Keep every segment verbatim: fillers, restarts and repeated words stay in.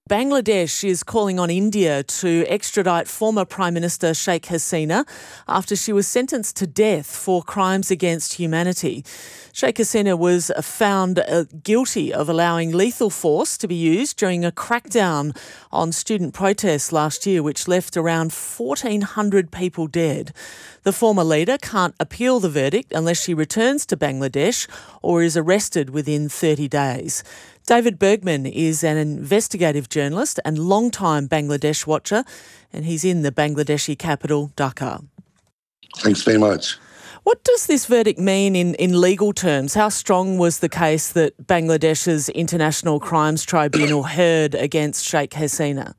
Bangladesh is calling on India to extradite former Prime Minister Sheikh Hasina after she was sentenced to death for crimes against humanity. Sheikh Hasina was found uh, guilty of allowing lethal force to be used during a crackdown on student protests last year, which left around fourteen hundred people dead. The former leader can't appeal the verdict unless she returns to Bangladesh or is arrested within thirty days. David Bergman is an investigative journalist and long-time Bangladesh watcher, and he's in the Bangladeshi capital, Dhaka. Thanks very much. What does this verdict mean in, in legal terms? How strong was the case that Bangladesh's International Crimes Tribunal heard against Sheikh Hasina?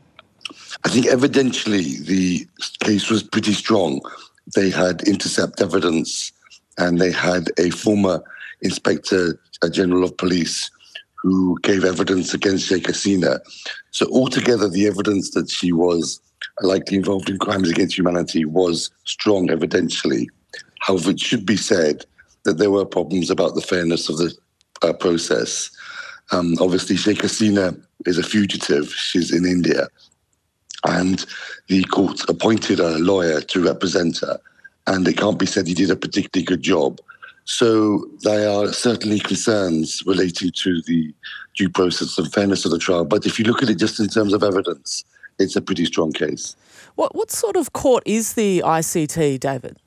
I think evidentially the case was pretty strong. They had intercept evidence and they had a former Inspector General of Police who gave evidence against Sheikh Hasina. So altogether, the evidence that she was likely involved in crimes against humanity was strong evidentially. However, it should be said that there were problems about the fairness of the uh, process. Um, obviously, Sheikh Hasina is a fugitive. She's in India. And the court appointed a lawyer to represent her. And it can't be said he did a particularly good job. So there are certainly concerns relating to the due process and fairness of the trial. But if you look at it just in terms of evidence, it's a pretty strong case. What what sort of court is the I C T, David?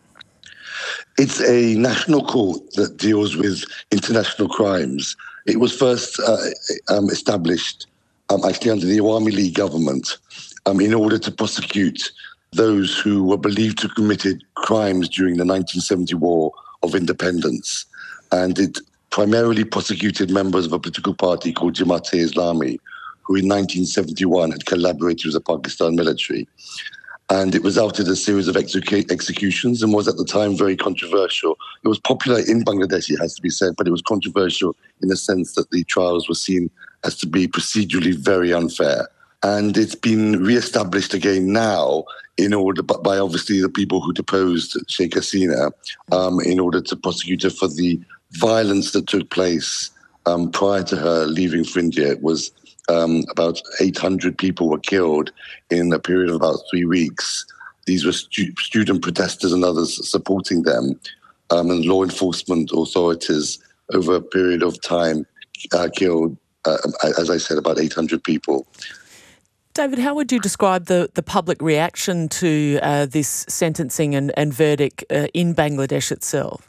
It's a national court that deals with international crimes. It was first uh, um, established um, actually under the Awami League government um, in order to prosecute those who were believed to have committed crimes during the nineteen seventy War of Independence. And it primarily prosecuted members of a political party called Jamaat-e-Islami, who in nineteen seventy-one had collaborated with the Pakistan military. And it resulted in a series of execu- executions and was at the time very controversial. It was popular in Bangladesh, it has to be said, but it was controversial in the sense that the trials were seen as to be procedurally very unfair. And it's been re-established again now in order, but by obviously the people who deposed Sheikh Hasina, um, in order to prosecute her for the violence that took place um, prior to her leaving for India. It was um, about eight hundred people were killed in a period of about three weeks. These were stu- student protesters and others supporting them, um, and law enforcement authorities over a period of time uh, killed, uh, as I said, about eight hundred people. David, how would you describe the, the public reaction to uh, this sentencing and, and verdict uh, in Bangladesh itself?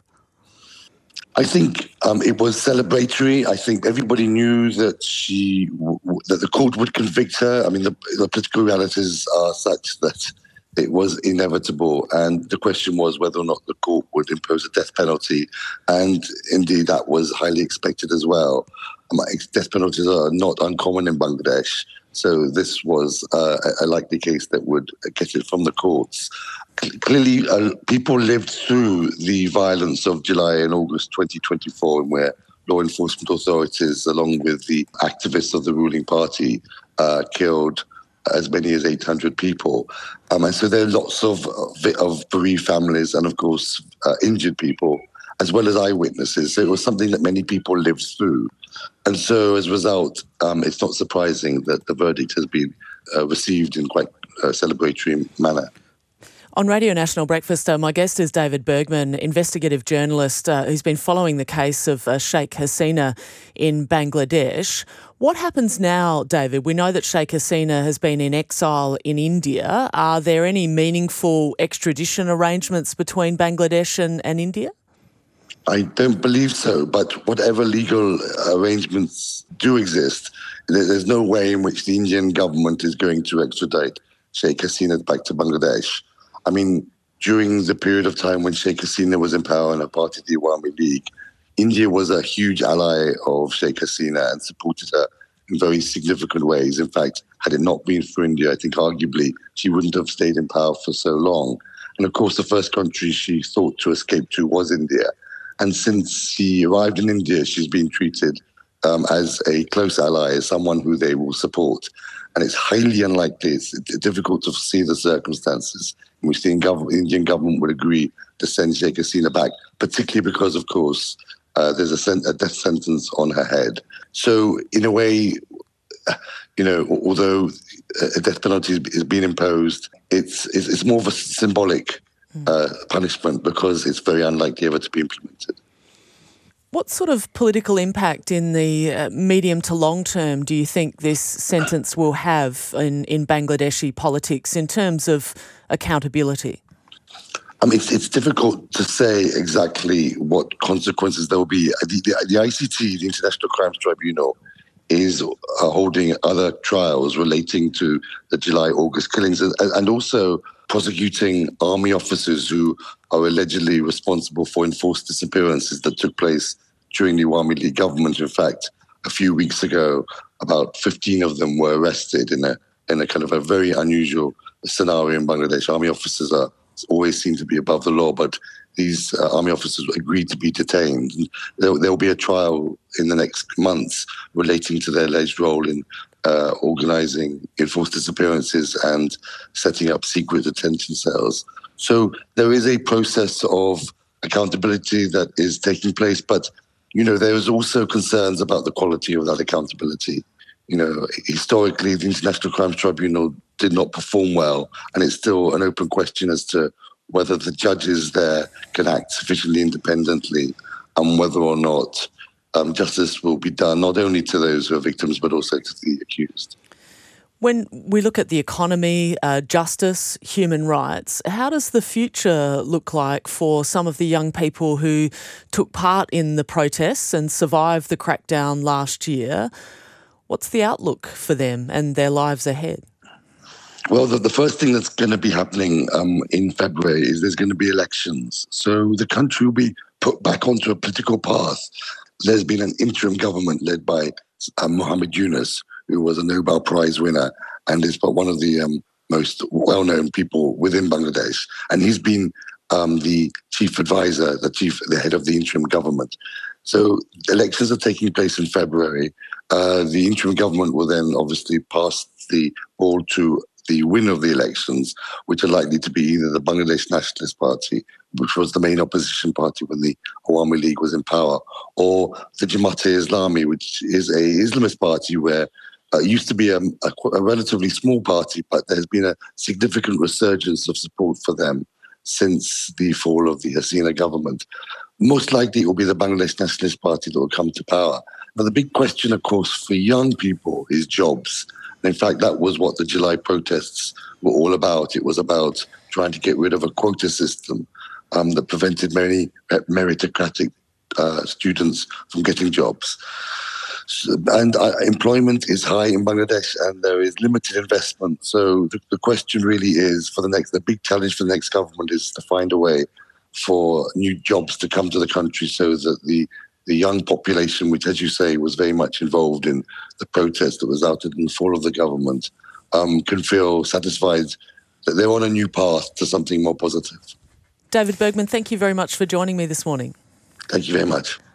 I think um, it was celebratory. I think everybody knew that she w- w- that the court would convict her. I mean, the, the political realities are such that it was inevitable, and the question was whether or not the court would impose a death penalty, and indeed that was highly expected as well. Um, death penalties are not uncommon in Bangladesh. So this was uh, a likely case that would get it from the courts. Clearly, uh, people lived through the violence of July and August twenty twenty-four, where law enforcement authorities, along with the activists of the ruling party, uh, killed as many as eight hundred people. Um, and so there are lots of, of bereaved families and, of course, uh, injured people, as well as eyewitnesses. So it was something that many people lived through. And so, as a result, um, it's not surprising that the verdict has been uh, received in quite a celebratory manner. On Radio National Breakfast, uh, my guest is David Bergman, investigative journalist uh, who's been following the case of uh, Sheikh Hasina in Bangladesh. What happens now, David? We know that Sheikh Hasina has been in exile in India. Are there any meaningful extradition arrangements between Bangladesh and, and India? I don't believe so, but whatever legal arrangements do exist, there's no way in which the Indian government is going to extradite Sheikh Hasina back to Bangladesh. I mean, during the period of time when Sheikh Hasina was in power and a part of the Awami League, India was a huge ally of Sheikh Hasina and supported her in very significant ways. In fact, had it not been for India, I think arguably she wouldn't have stayed in power for so long. And of course, the first country she thought to escape to was India. And since she arrived in India, she's been treated um, as a close ally, as someone who they will support. And it's highly unlikely, it's difficult to see the circumstances in which the Indian government would agree to send Sheikh Hasina back, particularly because, of course, uh, there's a, sen- a death sentence on her head. So, in a way, you know, although a death penalty is being imposed, it's it's, it's more of a symbolic uh, punishment because it's very unlikely ever to be implemented. What sort of political impact in the uh, medium to long term do you think this sentence will have in, in Bangladeshi politics in terms of accountability? I mean, it's, it's difficult to say exactly what consequences there will be. The, the, the I C T, the International Crimes Tribunal, is uh, holding other trials relating to the July-August killings and, and also prosecuting army officers who are allegedly responsible for enforced disappearances that took place during the Awami League government. In fact, a few weeks ago, about fifteen of them were arrested in a in a kind of a very unusual scenario in Bangladesh. Army officers are always seem to be above the law, but these uh, army officers agreed to be detained. There, there will be a trial in the next months relating to their alleged role in uh, organising enforced disappearances and setting up secret detention cells. So there is a process of accountability that is taking place, but you know there is also concerns about the quality of that accountability. You know, historically, the International Crimes Tribunal did not perform well, and it's still an open question as to whether the judges there can act sufficiently independently and whether or not um, justice will be done not only to those who are victims but also to the accused. When we look at the economy, uh, justice, human rights, how does the future look like for some of the young people who took part in the protests and survived the crackdown last year? What's the outlook for them and their lives ahead? Well, the, the first thing that's going to be happening um, in February is there's going to be elections. So the country will be put back onto a political path. There's been an interim government led by uh, Muhammad Yunus, who was a Nobel Prize winner and is one of the um, most well-known people within Bangladesh. And he's been um, the chief advisor, the chief, the head of the interim government. So elections are taking place in February. Uh, the interim government will then obviously pass the ball to the winner of the elections, which are likely to be either the Bangladesh Nationalist Party, which was the main opposition party when the Awami League was in power, or the Jamaat-e-Islami, which is a Islamist party where uh, it used to be a, a, a relatively small party, but there's been a significant resurgence of support for them since the fall of the Hasina government. Most likely it will be the Bangladesh Nationalist Party that will come to power. But the big question, of course, for young people is jobs. In fact, that was what the July protests were all about. It was about trying to get rid of a quota system um, that prevented many meritocratic uh, students from getting jobs. So, and uh, employment is high in Bangladesh and there is limited investment. So the, the question really is, for the next, the big challenge for the next government is to find a way for new jobs to come to the country so that the the young population, which, as you say, was very much involved in the protest that resulted in the fall of the government, um, can feel satisfied that they're on a new path to something more positive. David Bergman, thank you very much for joining me this morning. Thank you very much.